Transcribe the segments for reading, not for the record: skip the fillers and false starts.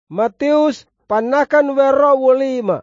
Matius panakan wero wolima.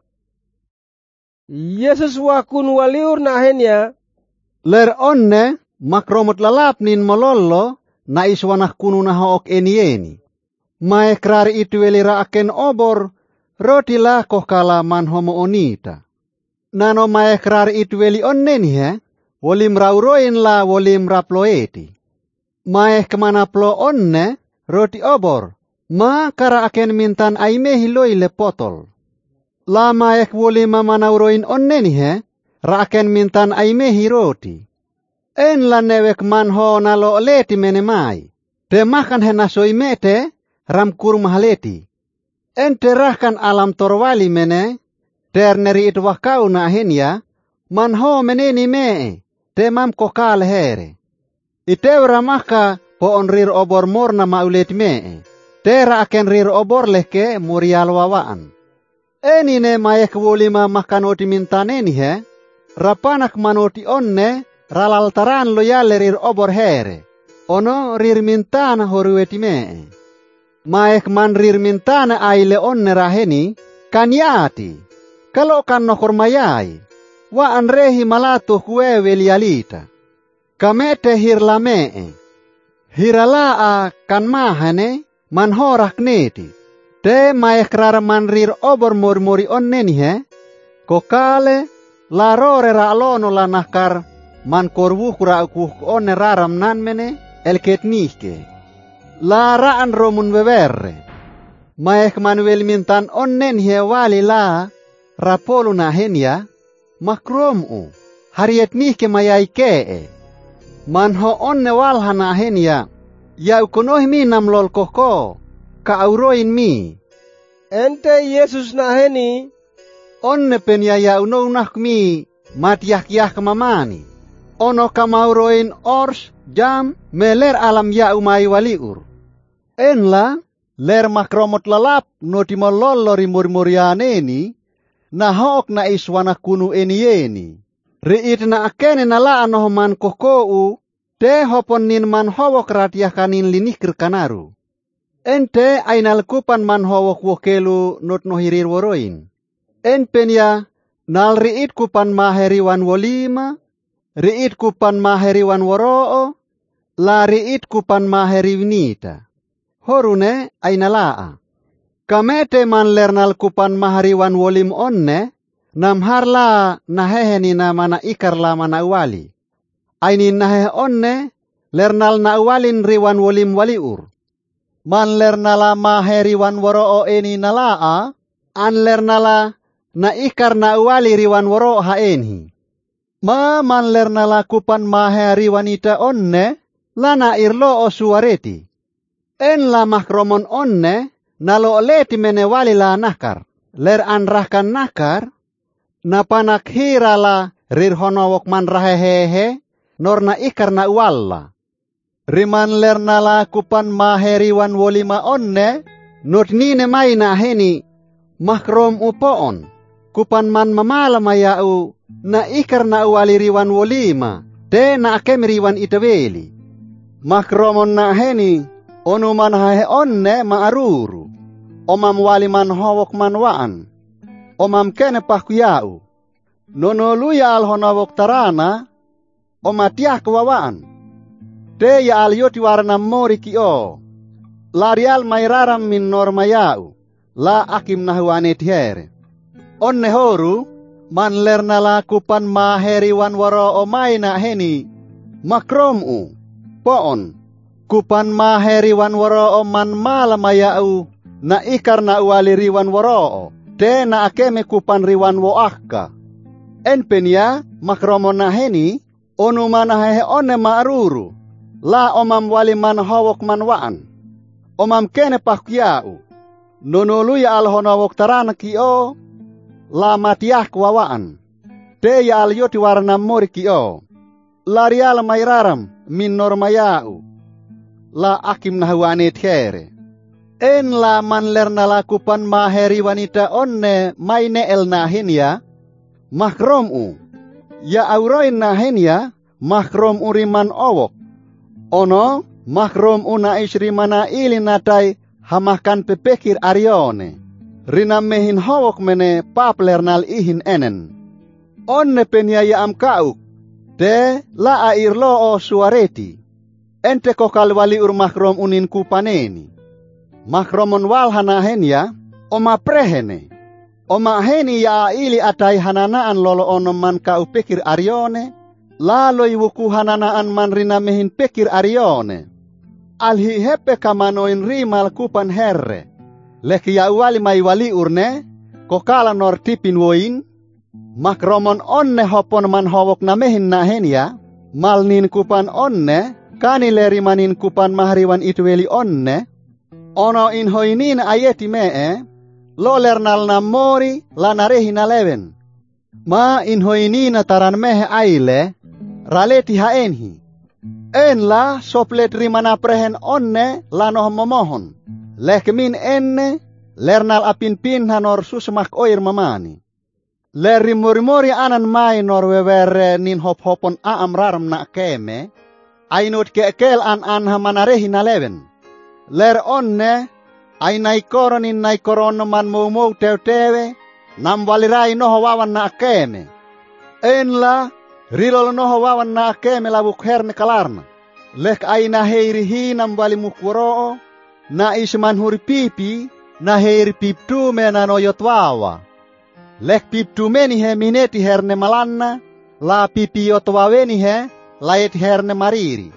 Yesus wakun waliur nahenya. Ler onne makromot lalap nin molollo na iswanah kunu na hook eni. Mae krari itu welira aken obor rotila kokala man homo onita. Nano mae krari itu weli onneni he, wolim rauroin la wolim raploeti. Mae kemana plo onne roti obor, ma kara aken mintan aimehi loile potol. La mae wolima manauroin onneni he, ra aken mintan aimehi roti. En la newek man ho nalo leti menemai. Te makan he nasoi mete, ram kurmahaleti. En terahkan alam torwali mene, ter neri itu wakau na ahenya, man ho meneni mee, te mam kokal here. Itew ramaka po on rir obor morna mauleti mee, tera aken rir obor leke murial wawaan. Enine mayek wolima makanoti mintaneni he, rapanak manoti onne, ralaltaran loyale rir obor here, ono rir mintana horueti mee. Maek man rir mintana aile onne raheni, kanyati, kalau kan nokor mayai, wa anrehi malatu kue welialita. Kamete hirla mee, hiralaa kan mahane, man horak neti, te maek rara man rir obor mori onneni he, kokale, la rore ra alono la nakar, man korwukura ukuk onne raram nan mene, elket nihke. La raan romun wewerre. Maek manuel mintan onnen he wali la, rapolu na henya, makromu, hariet nihke mayai kee. Man ho onne walhana henya, ya ukonoh mi namlol koko, ka auroin mi. Ente Yesus naheni. Onne penya ya unounah mi, matiah kemamani. Ono kamauroin ors, jam, meler alam ya umai waliur. Enla, ler makromot lalap noti mololori murmurianeni, na hook na iswana kunu enieni. Riit na akene na la anohman kokou, te hopon nin man howok ratiah kanin linikir kanaru. Ente ainal kupan man howok wokelu not nohirir woroin. En penya, nal riit kupan maheriwan wolima, riit kupan maheriwan woroo, la riit kupan maheriwnita. Horune ainalaa. Kamete man lernal kupan mahariwan wolim onne, namharla naheheni na mana ikar la mana uwali. Ainin naheh onne, lernal na uwalin riwan wolim waliur. Man lernala maheriwan woroo eni nalaa, an lernala na ikar na uwali riwan woroo haenhi. Man lernala kupan maheriwan ita onne, lana irlo o suareti. En la makromon onne, nalo leti mene wali la nakar. Ler anrahkan nakar, napanak hirala rir honowok man rahehehe, norna ikar na uwalla. Riman ler nala kupan maheriwan wolima onne, not nine maina heni, makrom upoon. Kupan man mamala mayau, na ikar na uwali riwan wolima, te na akemriwan itaweli. Makromon na heni, onu man hahe onne maaruru, omam wali man howok man waan, omam kene pakuyau, nono luya al honowok tarana, omatiah kewawaan, te ya al yoti warna mori kio, larial mairaram min normayau, la akim nahuane tihere. Onne horu, man lernala kupan maheriwan waro omaina heni, makromu, poon, kupan maheriwan waro man malamayau, na ikar na uwali riwan waro, te na akeme kupan riwan woakka. En penya makromo na heni, onu manahehe one maaruru, la omam wali man howok man waan, omam kene pakyau, nonoluya al honowok tarana kio, la matiah kwawaan, te ya al yoti warna mori kio, larial mairaram min normayau, la akim nahuane tihere. En la man lerna lakupan maheri wanita onne maine el nahinya, mahkromu, ya auroin nahinya, mahkrom uriman owok. Ono, mahkrom una isri mana ili natai hamakan pepekir Arione. Rina mehin hawok mene paplernal ihin enen. Onne penyaya am kauk. De la air lo o suareti. Ente kokal wali ur makrom unin kupaneni. Makromon wal hanahen ya, oma prehene. Oma heni ya ili atai hananaan lolo ono man kau pekir Arione. Laloi wuku hananaan man rina mehin pekir Arione. Alhi hepe kamanoin rimal kupan herre. Leki ya wali mai wali urne, kokala nor tipin woin. Makromon onne hopon man hawok na mehin nahen ya. Malnin kupan onne, kanileri manin kupan mahriwan itweli onne. Ono inhoinin ayeti mee, lo lernal na mori la narehi na leven. Ma inhoinina taran mehe aile, raleti haenhi. En la soplet rimana prehen onne lanoh momohon. Lehkemin enne, lernal apin pinhanor susmak oir mamani. Leri mori anan mai nor wewere nin hop-hopon aam raram na keme, ainut kekel an hamanarehi na leven. Ler onne, ay naikoronin naikorono man mau tew-tewe, nam walirai noho wawan na keme. En la, rilol noho wawan na keme labuk herne kalarna. Lek ay na heiri hinam wali mukuroo, na isman huri pipi, na heiri piptu mena noyot wawa. Lek piptu meni he mineti herne malanna, la pipi yotwaweni he, laet herne mariri.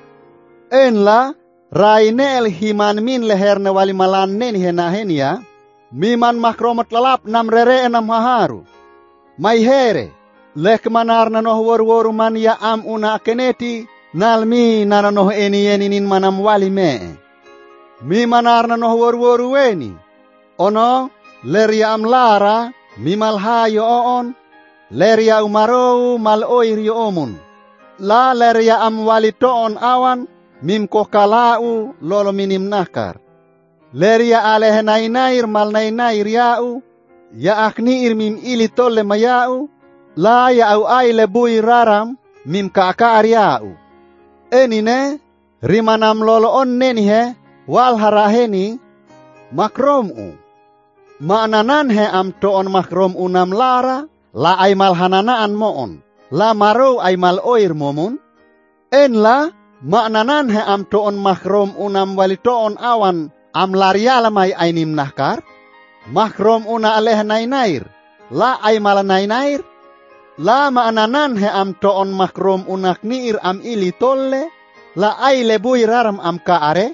En la, rainel himan min leherne wali malannen he nahenia, miman makromot lalap nam rere enam haharu. Mai here, lek manarna noh woru man ya am una keneti, nalmi nana noh eni nin manam wali mee. Mi manarna noh woru weni, ono leria am lara, mi malhayo oon, leria umarou mal oirio omun. La leria am wali toon awan, mim kokalau lolo minim nakar. Leria aleh nainair mal nainair yau, ya akniir mim ili tolle mayau, la ya au aile bui raram, mim kakar yau. Enine, rimanam lolo onneni he, wal haraheni, makromu. Ma'nanan he am toon makrom unam lara, la ay mal hananaan moon, la marou ay mal oir momun. En la, ma'nanan he am toon makrom unam wali toon awan, am lariala may ainim nahkar. Makrom una aleh nainair, la ay mal nainair. La ma'nanan he am toon makrom unak niir am ili tolle, la ay lebui raram am kaare.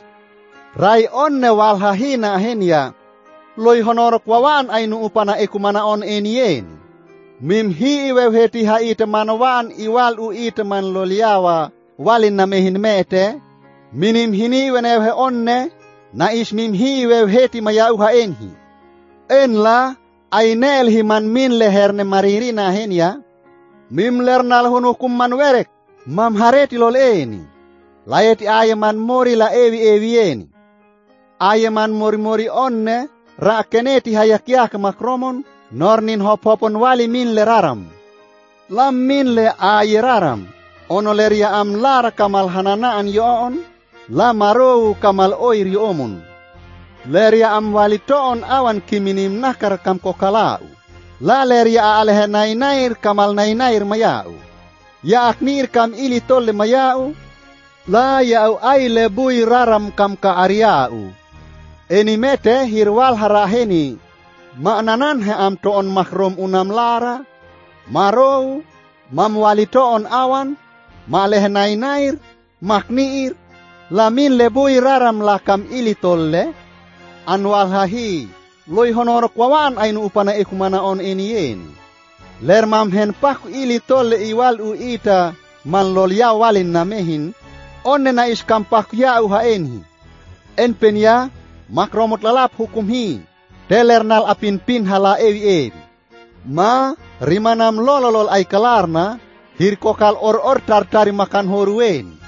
Rai onne wal hahina henya, loy honorok wawan ay nuupana ekumana on enien. Mim hi wewheti ha iteman wan iwal u iteman loliawa walin na mehin mete. Minim hini wenewhe onne na is mim hi wewheti mayau ha enhi. En la ay neel himan min leherne mariri na henya. Mim lernal hunukum man werek mam hareti lol eni. Layeti ayaman mori la ewi eni. Ayaman mori onne ra keneti hayakiak makromon, nornin hop-hopon wali min le raram. Lam min le ayeraram, ono leria am lara kamal hananaan yoon, la marou kamal oir yoomun. Leria am wali toon awan kiminim nakar kam kokalau, la leria alehe nainair kamal nainair mayau. Ya aknir kam ili tolle mayau, la yau aile bui raram kam ka ariau. Eni mete hirwal haraheni, ma'nanan he am toon makrom unam lara, marou, mam wali toon awan, maleh nainair, makniir, lamin lebui raram lakam ili tolle, anwal hahi, loy honorok wawan ainu upana ekumana on enien. Ler mam hen pak ili tolle iwal u ita, man lol ya walin namehin, onne na iskam pak ya uha enhi. En penya, makromot lalap hukum hi, telernal apin pin hala ewi. Ma, rimanam lololol ay kalarna, hir kokal or tartari makan horueni.